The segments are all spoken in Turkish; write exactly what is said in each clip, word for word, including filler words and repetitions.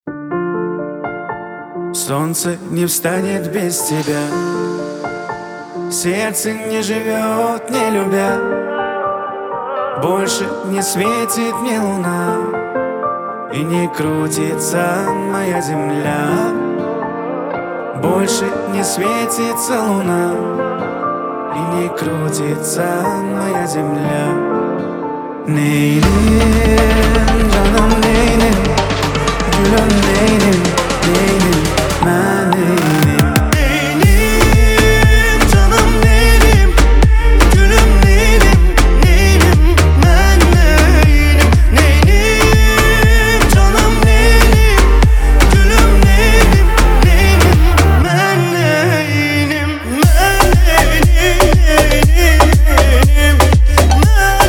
Солнце не встанет без тебя, сердце не живет, не любя. Больше не светит мне луна, и не крутится моя земля. Больше не светится луна, и не крутится моя земля. Neylim canım neylim, gülüm neylim, neylim ben neylim. Neylim canım neylim, gülüm neylim, neylim ben neylim. Neylim canım neylim, gülüm neylim, neylim ben neylim. Ben neylim, neylim, ben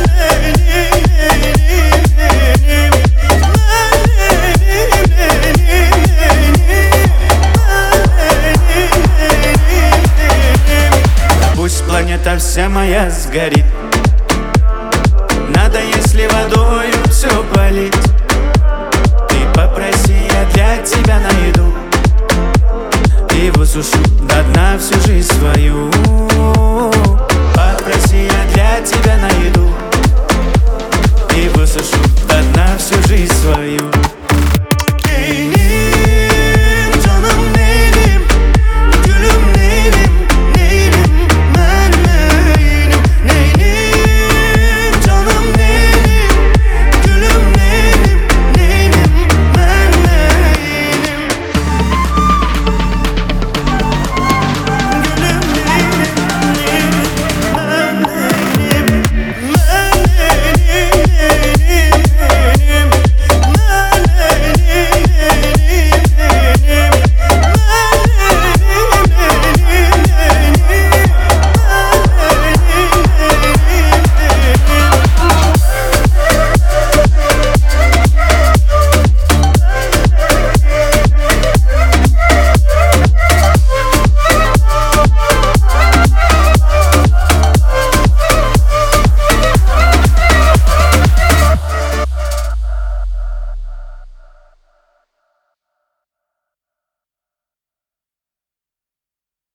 Пусть планета вся моя сгорит, надо, если водою все полить. Ты попроси, я для тебя найду и высушу до дна всю жизнь свою. Попроси, я для тебя найду и высушу до дна всю жизнь свою.